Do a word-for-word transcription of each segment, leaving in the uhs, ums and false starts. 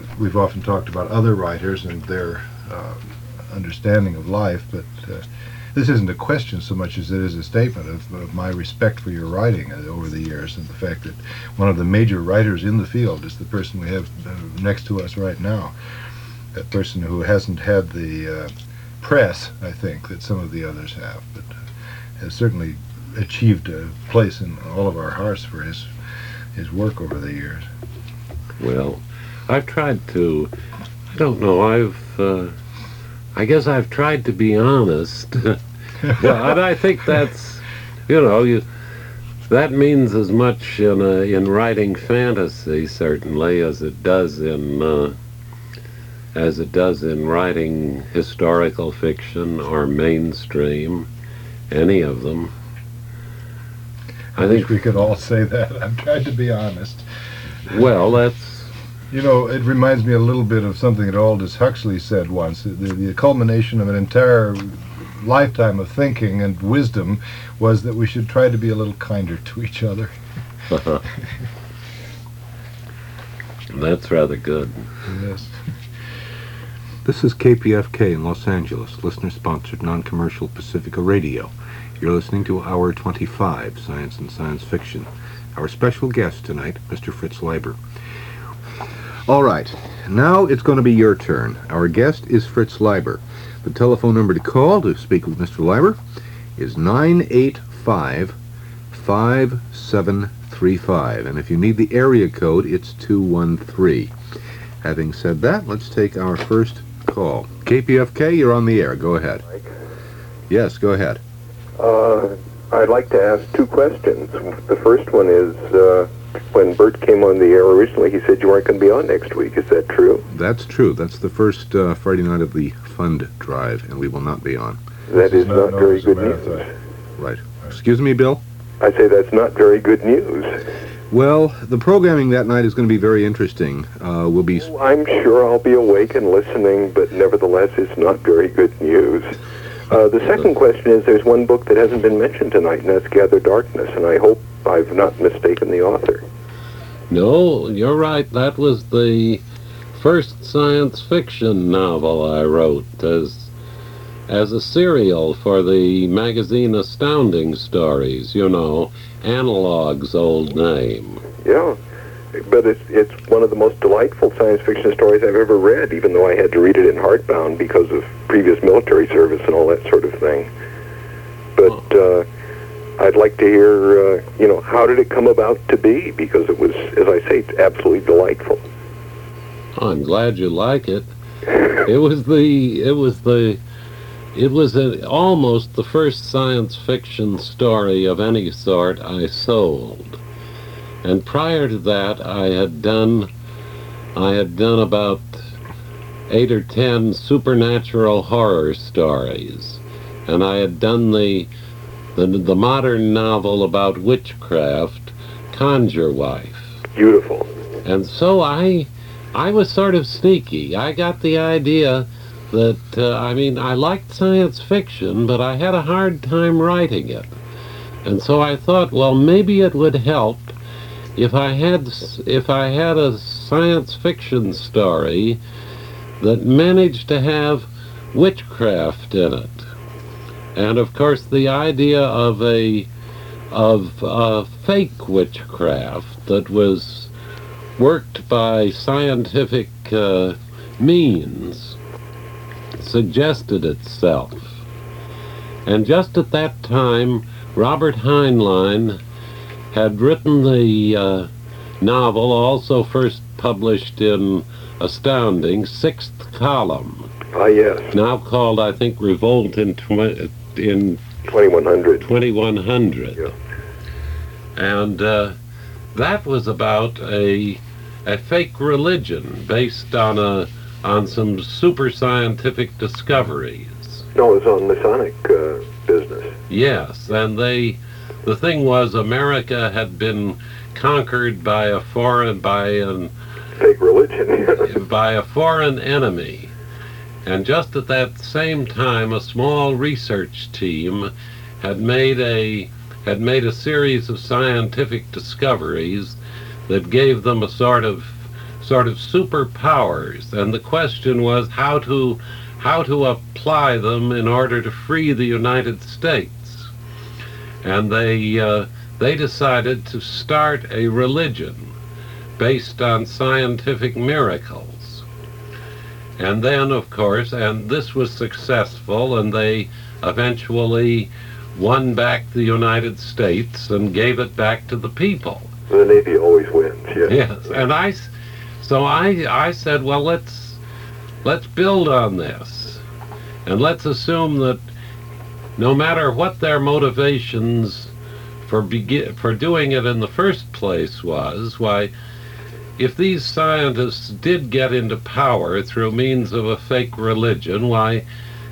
we've often talked about other writers and their uh, understanding of life, but uh, this isn't a question so much as it is a statement of, of my respect for your writing uh, over the years, and the fact that one of the major writers in the field is the person we have uh, next to us right now. A person who hasn't had the uh, press, I think, that some of the others have, but uh, has certainly achieved a place in all of our hearts for his his work over the years. Well, I've tried to, I don't know, I've, uh, I guess I've tried to be honest. Well, and I think that's, you know, you, that means as much in a, in writing fantasy, certainly, as it does in uh, as it does in writing historical fiction or mainstream, any of them. I, I think we could all say that. I've tried to be honest. Well, that's... You know, it reminds me a little bit of something that Aldous Huxley said once. The, the culmination of an entire lifetime of thinking and wisdom was that we should try to be a little kinder to each other. That's rather good. Yes. This is K P F K in Los Angeles, listener-sponsored non-commercial Pacifica Radio. You're listening to Hour twenty-five, Science and Science Fiction. Our special guest tonight, Mister Fritz Leiber. All right, now it's going to be your turn. Our guest is Fritz Leiber. The telephone number to call to speak with Mister Leiber is nine eight five, five seven three five. And if you need the area code, it's two one three. Having said that, let's take our first call. K P F K, you're on the air. Go ahead. Mike? Yes, go ahead. Uh, I'd like to ask two questions. The first one is, uh, when Bert came on the air originally, he said you weren't going to be on next week. Is that true? That's true. That's the first uh, Friday night of the fund drive, and we will not be on. That is not no, very as a good matter of news. fact. Right. Excuse me, Bill? I say that's not very good news. Well, the programming that night is going to be very interesting. Uh, we'll be... Oh, I'm sure I'll be awake and listening, but nevertheless, it's not very good news. Uh, the second question is, there's one book that hasn't been mentioned tonight, and that's Gather Darkness, and I hope I've not mistaken the author. No, you're right. That was the first science fiction novel I wrote as as a serial for the magazine Astounding Stories, you know, Analog's old name. Yeah, but it's, it's one of the most delightful science fiction stories I've ever read, even though I had to read it in hardbound because of previous military service and all that sort of thing. But uh, I'd like to hear, uh, you know, how did it come about to be? Because it was, as I say, absolutely delightful. I'm glad you like it. It was the, it was the, it was a, almost the first science fiction story of any sort I sold. And prior to that, I had done, I had done about eight or ten supernatural horror stories. And I had done the, the, the modern novel about witchcraft, Conjure Wife. Beautiful. And so I, I was sort of sneaky. I got the idea that, uh, I mean, I liked science fiction, but I had a hard time writing it. And so I thought, well, maybe it would help if I had, if I had a science fiction story that managed to have witchcraft in it. And of course, the idea of a, of a fake witchcraft that was worked by scientific uh, means suggested itself. And just at that time, Robert Heinlein had written the uh, novel, also first published in Astounding, Sixth Column. Ah, yes. Now called, I think, Revolt in, tw- in twenty-one hundred. twenty-one hundred. Yeah. And uh, that was about a, a fake religion based on a on some super scientific discoveries. No, it was on Masonic uh, business. Yes, and they, the thing was, America had been conquered by a foreign, by an, Fake religion. by a foreign enemy. And just at that same time, a small research team had made a had made a series of scientific discoveries that gave them a sort of sort of superpowers, and the question was how to how to apply them in order to free the United States. And they uh, they decided to start a religion based on scientific miracles. And then, of course, and this was successful, and they eventually won back the United States and gave it back to the people. The Navy always wins, yes. Yes, and I, s- so I, I said, well, let's, let's build on this, and let's assume that no matter what their motivations for begin, for doing it in the first place was, why, if these scientists did get into power through means of a fake religion, why,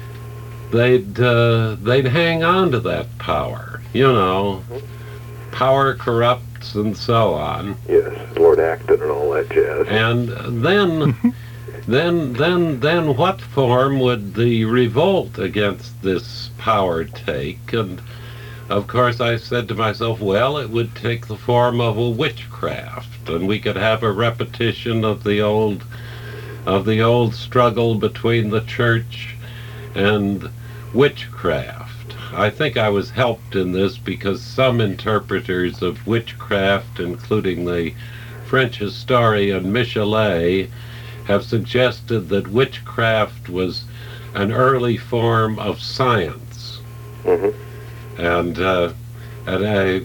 they'd uh, they'd hang on to that power. You know, power corrupts and so on. Yes, Lord Acton and all that jazz. And then, then, then, then, what form would the revolt against this power take? And of course, I said to myself, well, it would take the form of a witchcraft, and we could have a repetition of the old, of the old struggle between the church and witchcraft. I think I was helped in this because some interpreters of witchcraft, including the French historian Michelet, have suggested that witchcraft was an early form of science. Mm-hmm. And, uh, and I,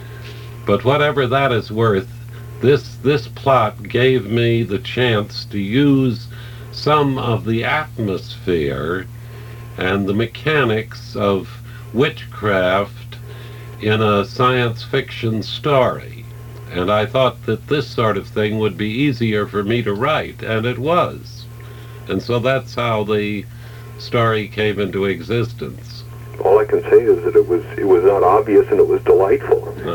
but whatever that is worth, this, this plot gave me the chance to use some of the atmosphere and the mechanics of witchcraft in a science fiction story. And I thought that this sort of thing would be easier for me to write, and it was. And so that's how the story came into existence. All I can say is that it was it was not obvious and it was delightful. Uh,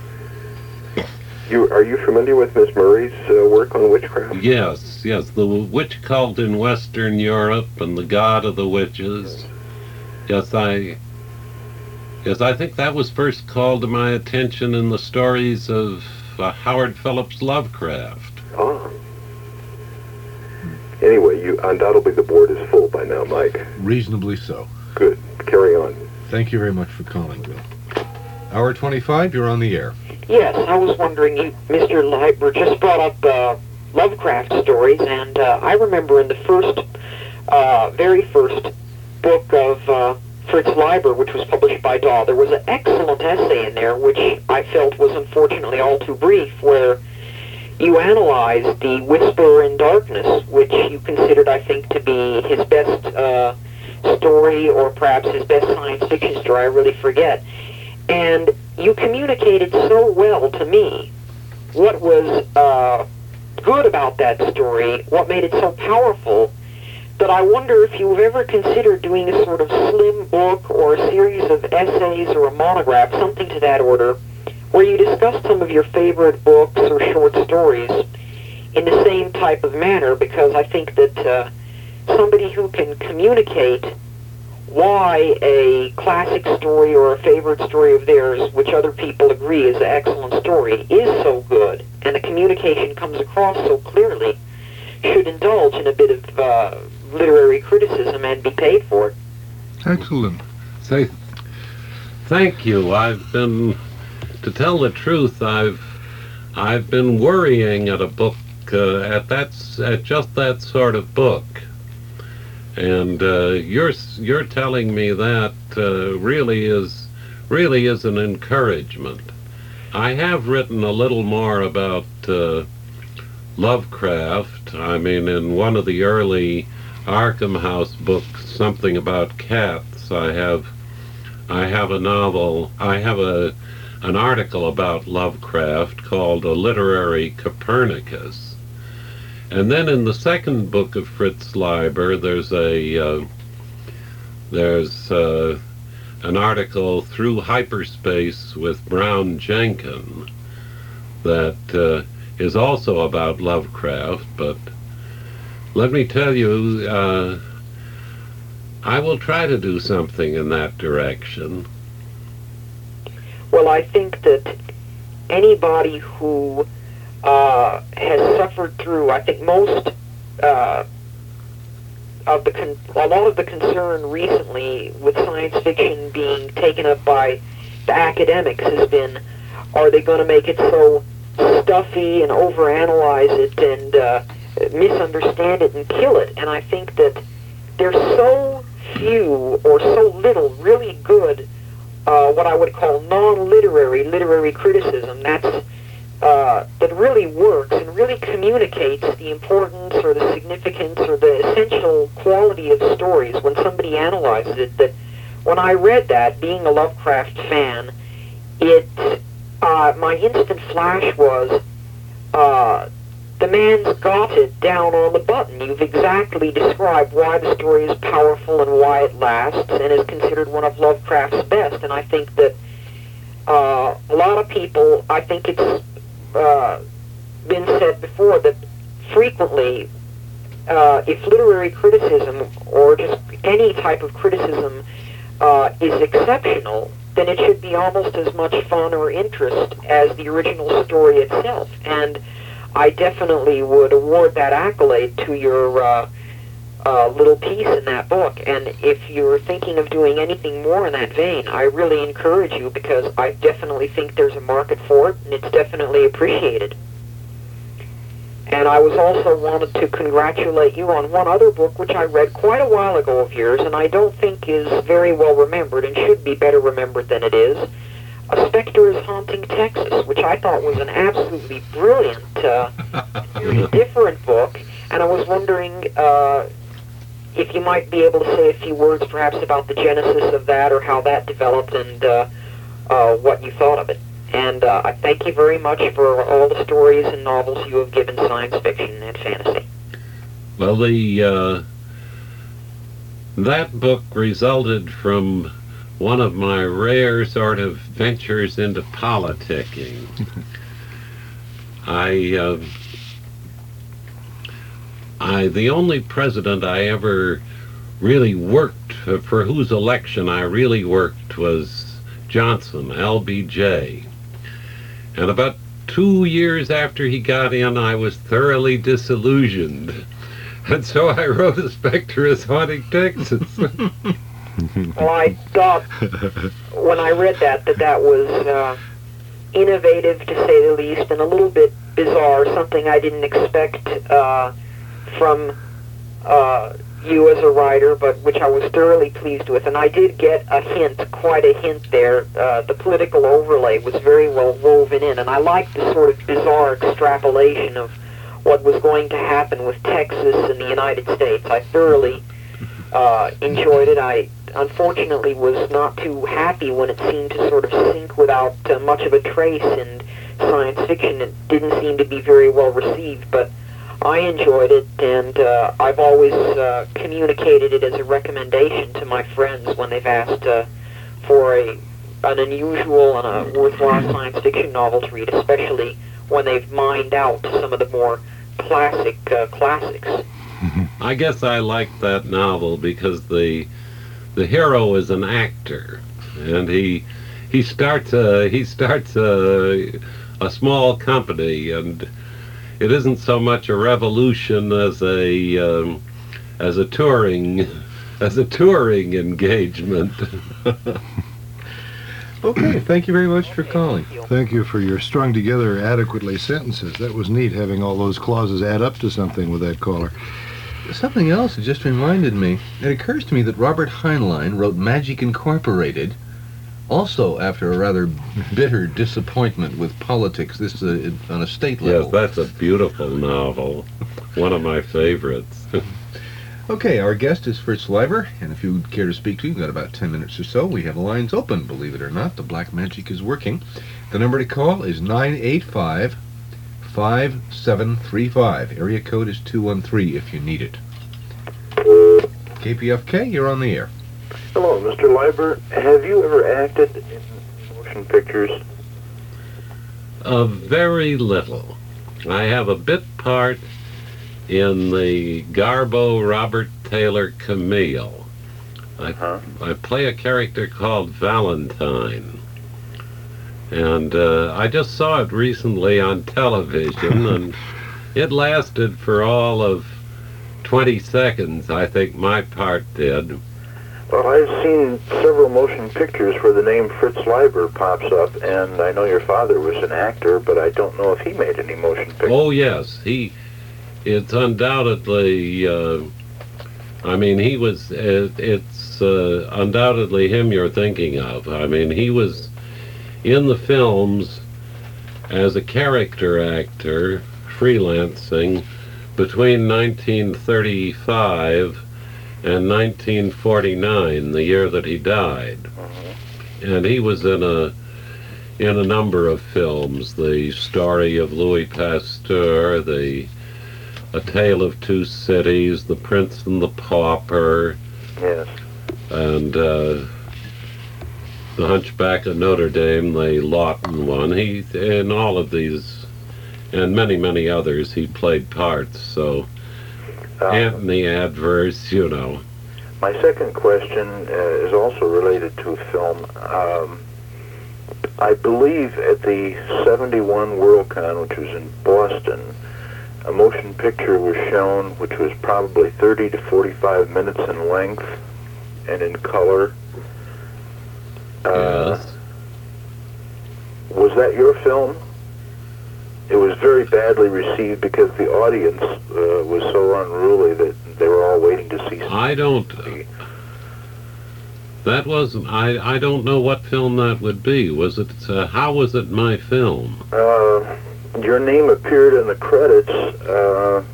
You are you familiar with Miss Murray's uh, work on witchcraft? Yes, yes, the witch cult in Western Europe and the god of the witches. Yes, I, yes, I think that was first called to my attention in the stories of uh, Howard Phillips Lovecraft. Ah. Anyway, you undoubtedly the board is full by now, Mike. Reasonably so. Good. Carry on. Thank you very much for calling, Bill. Hour twenty-five, you're on the air. Yes, I was wondering, you, Mister Leiber just brought up uh, Lovecraft stories, and uh, I remember in the first, uh, very first book of uh, Fritz Leiber, which was published by Daw, there was an excellent essay in there, which I felt was unfortunately all too brief, where you analyzed the Whisper in Darkness, which you considered, I think, to be his best uh, story, or perhaps his best science fiction story, I really forget. And you communicated so well to me what was uh, good about that story, what made it so powerful, that I wonder if you've ever considered doing a sort of slim book or a series of essays or a monograph, something to that order, where you discuss some of your favorite books or short stories in the same type of manner, because I think that uh, somebody who can communicate why a classic story or a favorite story of theirs, which other people agree is an excellent story, is so good, and the communication comes across so clearly, should indulge in a bit of uh, literary criticism and be paid for it. Excellent. Say, thank you. I've been, to tell the truth, I've, I've been worrying at a book, uh, at that, at just that sort of book. And uh, you're you're telling me that uh, really is really is an encouragement. I have written a little more about uh, Lovecraft. I mean, in one of the early Arkham House books, something about cats, I have I have a novel. I have a an article about Lovecraft called A Literary Copernicus. And then in the second book of Fritz Leiber, there's a uh, there's uh, an article Through Hyperspace with Brown Jenkin that uh, is also about Lovecraft. But let me tell you, uh, I will try to do something in that direction. Well, I think that anybody who uh, has suffered suffered through, I think most uh, of the con- a lot of the concern recently with science fiction being taken up by the academics has been, are they going to make it so stuffy and overanalyze it and uh, misunderstand it and kill it? And I think that there's so few or so little really good, uh, what I would call non-literary literary criticism that's uh, that really works and really communicates the importance or the significance or the essential quality of stories when somebody analyzes it. That when I read that, being a Lovecraft fan, it uh, my instant flash was, uh, the man's got it down on the button. You've exactly described why the story is powerful and why it lasts and is considered one of Lovecraft's best. And I think that uh, a lot of people, I think it's uh, been said before that frequently, uh, if literary criticism or just any type of criticism uh, is exceptional, then it should be almost as much fun or interest as the original story itself. And I definitely would award that accolade to your uh, uh, little piece in that book. And if you're thinking of doing anything more in that vein, I really encourage you, because I definitely think there's a market for it, and it's definitely appreciated. And I was also wanted to congratulate you on one other book which I read quite a while ago of yours, and I don't think is very well remembered and should be better remembered than it is. A Spectre is Haunting Texas, which I thought was an absolutely brilliant, uh, very different book, and I was wondering uh, if you might be able to say a few words perhaps about the genesis of that or how that developed and uh, uh, what you thought of it. And uh, I thank you very much for all the stories and novels you have given science fiction and fantasy. Well, the uh, that book resulted from one of my rare sort of ventures into politicking. I, uh, I, the only president I ever really worked, uh, for whose election I really worked, was Johnson, L B J. And about two years after he got in, I was thoroughly disillusioned. And so I wrote A Spectre is Haunting Texas. Well, I thought, when I read that, that that was uh, innovative, to say the least, and a little bit bizarre, something I didn't expect uh, from uh, you as a writer, but which I was thoroughly pleased with. And I did get a hint, quite a hint there. Uh, the political overlay was very well woven in, and I liked the sort of bizarre extrapolation of what was going to happen with Texas and the United States. I thoroughly uh, enjoyed it. I unfortunately was not too happy when it seemed to sort of sink without uh, much of a trace in science fiction. It didn't seem to be very well received, but I enjoyed it, and uh, I've always uh, communicated it as a recommendation to my friends when they've asked uh, for a an unusual and a worthwhile science fiction novel to read, especially when they've mined out some of the more classic uh, classics. I guess I liked that novel because the the hero is an actor, and he he starts a he starts a a small company, and it isn't so much a revolution as a um, as a touring as a touring engagement. Okay, thank you very much for calling. Thank you for your strung together adequately sentences. That was neat, having all those clauses add up to something with that caller. Something else that just reminded me. It occurs to me that Robert Heinlein wrote Magic Incorporated, also after a rather bitter disappointment with politics, this uh, on a state level. Yes, that's a beautiful novel. One of my favorites. Okay, our guest is Fritz Leiber, and if you care to speak to, you've got about ten minutes or so. We have lines open, believe it or not. The black magic is working. The number to call is nine eight five, five seven three five. Area code is two one three if you need it. K P F K, you're on the air. Hello, Mister Leiber. Have you ever acted in motion pictures? Uh, very little. I have a bit part in the Garbo Robert Taylor Camille. I, Huh? I play a character called Valentine. And uh, I just saw it recently on television, and it lasted for all of twenty seconds, I think my part did. Well, I've seen several motion pictures where the name Fritz Leiber pops up, and I know your father was an actor, but I don't know if he made any motion pictures. Oh, yes. He, it's undoubtedly, uh, I mean, he was, it, it's uh, undoubtedly him you're thinking of. I mean, he was in the films as a character actor, freelancing, between nineteen thirty-five and nineteen forty-nine, the year that he died. And he was in a in a number of films. The Story of Louis Pasteur, the A Tale of Two Cities, The Prince and the Pauper, Yes. and uh, The Hunchback of Notre Dame, the Lawton one. He, in all of these, and many, many others, he played parts. So, Uh, Antony Adverse, you know. My second question uh, is also related to film. Um, I believe at the seventy-one Worldcon, which was in Boston, a motion picture was shown which was probably thirty to forty-five minutes in length and in color. Uh, Yes. Was that your film? It was very badly received because the audience uh, was so unruly that they were all waiting to see. I don't. That wasn't. I. I don't know what film that would be. Was it? Uh, how was it my film? Uh, your name appeared in the credits. Uh,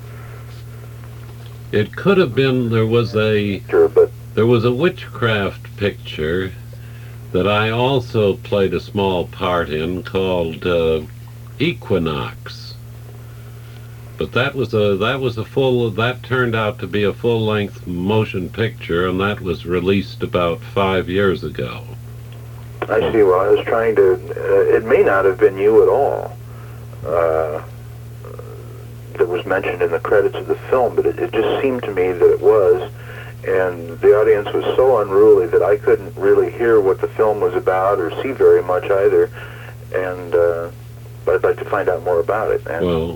It could have been. There was a. sure, but There was a witchcraft picture that I also played a small part in called uh, Equinox. But that was a that was a full that turned out to be a full-length motion picture, and that was released about five years ago. I see. Well, I was trying to. Uh, it may not have been you at all. Uh, that was mentioned in the credits of the film, but it, it just seemed to me that it was. And the audience was so unruly that I couldn't really hear what the film was about or see very much either. And uh, but I'd like to find out more about it. And Well,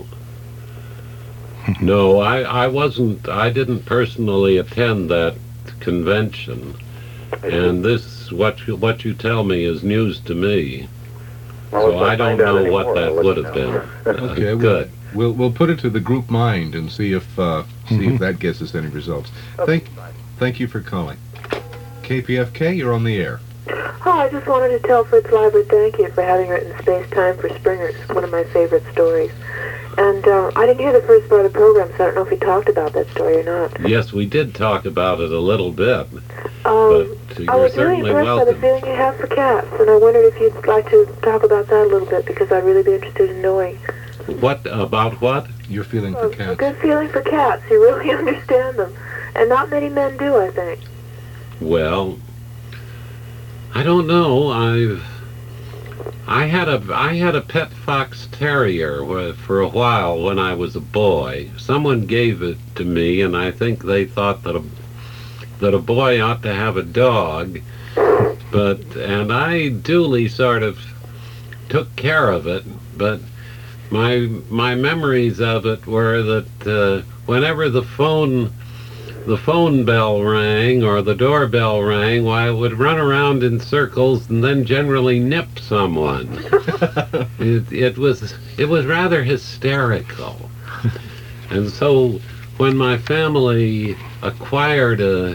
no, I, I wasn't, I didn't personally attend that convention, and this, what you, what you tell me is news to me, well, if so I don't find out know any what more, that I'll let would you have know. been. Uh, Okay, Good. We'll we'll put it to the group mind and see if uh, see if that gets us any results. Okay, Thank thank you for calling. K P F K, you're on the air. Oh, I just wanted to tell Fritz Leiber thank you for having written Space Time for Springer. It's one of my favorite stories. And uh, I didn't hear the first part of the program, so I don't know if he talked about that story or not. Yes, we did talk about it a little bit, Um, but I you're was really certainly impressed by the welcome. feeling you have for cats, and I wondered if you'd like to talk about that a little bit, because I'd really be interested in knowing. What, about what? Your feeling Oh, for a cats. good feeling for cats. You really understand them. And not many men do, I think. Well, I don't know. I've I had a I had a pet fox terrier wh- for a while when I was a boy. Someone gave it to me, and I think they thought that a that a boy ought to have a dog. But and I duly sort of took care of it. But my my memories of it were that uh, whenever the phone the phone bell rang or the doorbell rang, why, I would run around in circles and then generally nip someone. it, it was it was rather hysterical. And so when my family acquired a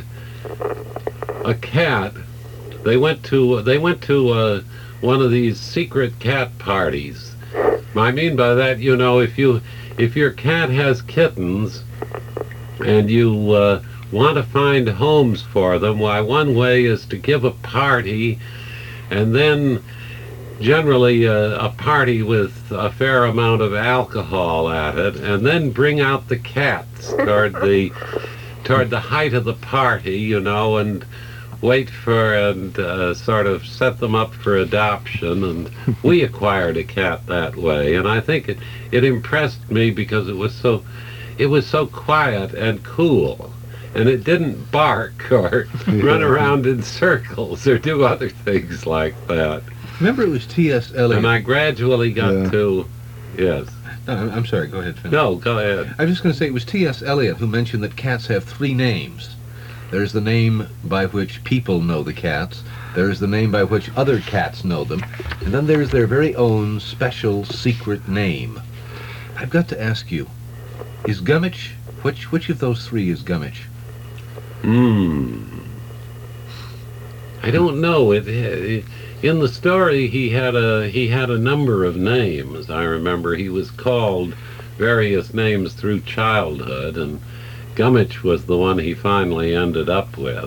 a cat, they went to they went to uh, one of these secret cat parties. I mean by that, you know, if you if your cat has kittens and you uh, want to find homes for them, why, one way is to give a party, and then generally a, a party with a fair amount of alcohol at it, and then bring out the cats toward the toward the height of the party, you know, and wait for and uh, sort of set them up for adoption. And we acquired a cat that way, and I think it, it impressed me because it was so it was so quiet and cool, and it didn't bark or run around in circles or do other things like that. Remember, it was T S Eliot. And I gradually got Yeah. to, yes. No, I'm I'm sorry, go ahead, finish. No, go ahead. I was just going to say it was T S Eliot who mentioned that cats have three names. There's the name by which people know the cats, there's the name by which other cats know them, and then there's their very own special secret name. I've got to ask you, is Gummidge, which which of those three is Gummidge? Hmm. I don't know. It, it in the story he had a he had a number of names. I remember he was called various names through childhood, and Gummidge was the one he finally ended up with.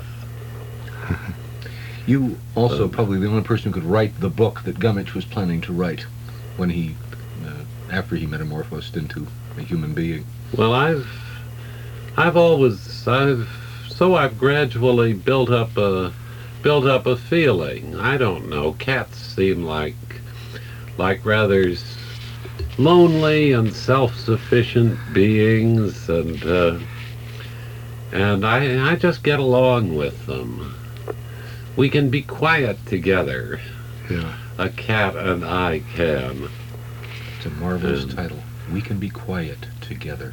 You also Um, probably the only person who could write the book that Gummidge was planning to write when he, uh, after he metamorphosed into a human being. Well, I've I've always I've so I've gradually built up a built up a feeling. I don't know. Cats seem like like rather s- lonely and self-sufficient beings, and uh, and I I just get along with them. We can be quiet together. Yeah. A cat and I can. It's a marvelous Um, title. We Can Be Quiet Together.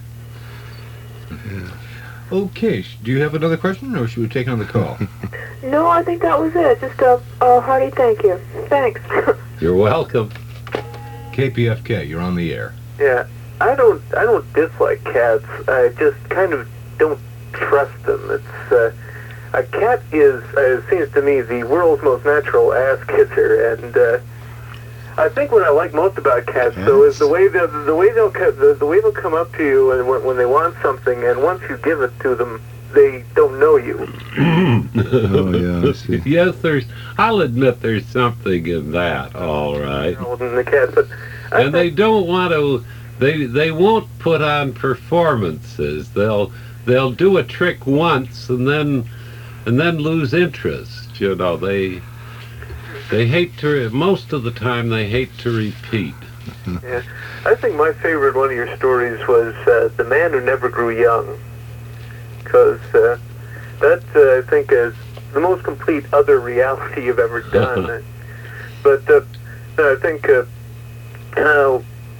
Okay, sh- do you have another question, or should we take on the call? No, I think that was it. Just a, a hearty thank you. Thanks. You're welcome. K P F K, you're on the air. Yeah, I don't. I don't dislike cats. I just kind of don't trust them. It's uh, a cat is, uh, it seems to me, the world's most natural ass kisser, and uh, I think what I like most about cats, though, is the way they the way they'll co- the, the way they'll come up to you and when, when they want something, and once you give it to them, they don't know you. Oh, yeah, I see. Yes, there's. I'll admit there's something in that. All right. More than the cat, but I And they think, don't want to. They they won't put on performances. They'll they'll do a trick once and then and then lose interest. You know, they they hate to. Most of the time, they hate to repeat. yeah, I think my favorite one of your stories was uh, The Man Who Never Grew Young, because uh, that uh, I think is the most complete other reality you've ever done. But uh, I think uh, uh,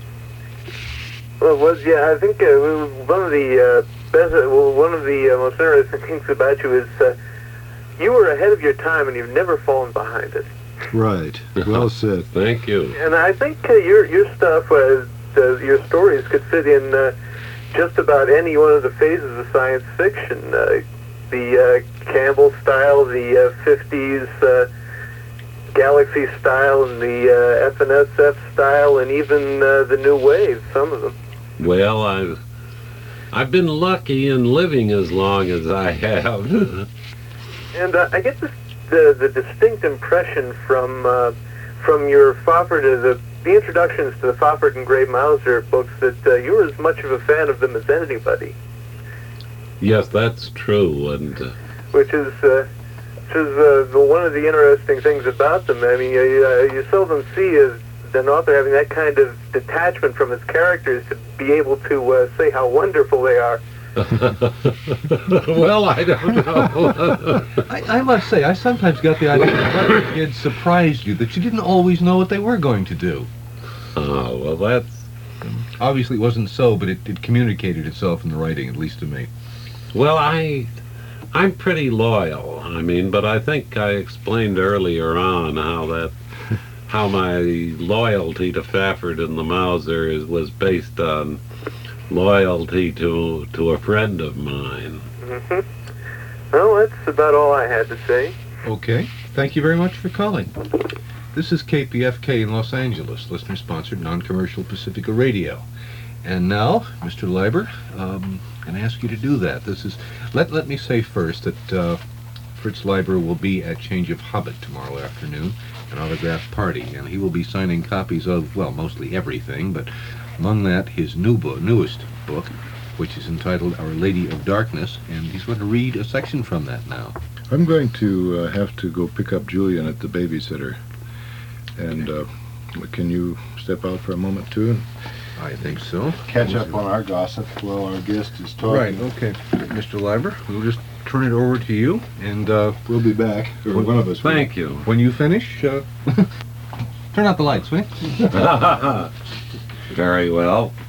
well, was yeah, I think uh, one of the uh, best, uh, well, one of the uh, most interesting things about you is uh, you were ahead of your time and you've never fallen behind it. Right. Well said. Thank you. And I think uh, your your stuff, uh, uh, your stories could fit in uh, just about any one of the phases of science fiction. Uh, the uh, Campbell style, the uh, fifties uh, Galaxy style, and the uh, F N S F style, and even uh, the New Wave, some of them. Well, I've I've been lucky in living as long as I have. And uh, I get this, the the distinct impression from uh, from your Fofford, uh, the the introductions to the Fofford and Gray Mauser books, that uh, you were as much of a fan of them as anybody, Yes, that's true. And uh, which is uh, which is uh, the, one of the interesting things about them. I mean, you, uh, you seldom see as an author having that kind of detachment from his characters to be able to uh, say how wonderful they are. well, I don't know. I, I must say, I sometimes got the idea that what had surprised you, that you didn't always know what they were going to do. Oh, well, that's. Obviously it wasn't so, but it, it communicated itself in the writing, at least to me. Well, I, I'm pretty loyal. I mean, but I think I explained earlier on how that, how my loyalty to Fafford and the Mauser is, was based on loyalty to to a friend of mine. hmm Well, that's about all I had to say. Okay, thank you very much for calling. This is K P F K in Los Angeles, listener-sponsored non-commercial Pacifica Radio. And now, Mister Leiber, um, I'm going to ask you to do that. This is. Let let me say first that uh, Fritz Leiber will be at Change of Hobbit tomorrow afternoon, an autograph party, and he will be signing copies of, well, mostly everything, but among that, his new book, newest book, which is entitled Our Lady of Darkness, and he's going to read a section from that now. I'm going to uh, have to go pick up Julian at the babysitter. And uh, can you step out for a moment, too? I think so. Catch up on our gossip while our guest is talking. Right, okay. Mister Leiber, we'll just turn it over to you, and uh, We'll be back, or one of us will. Thank you. when you finish, uh, turn out the lights, will you? Very well.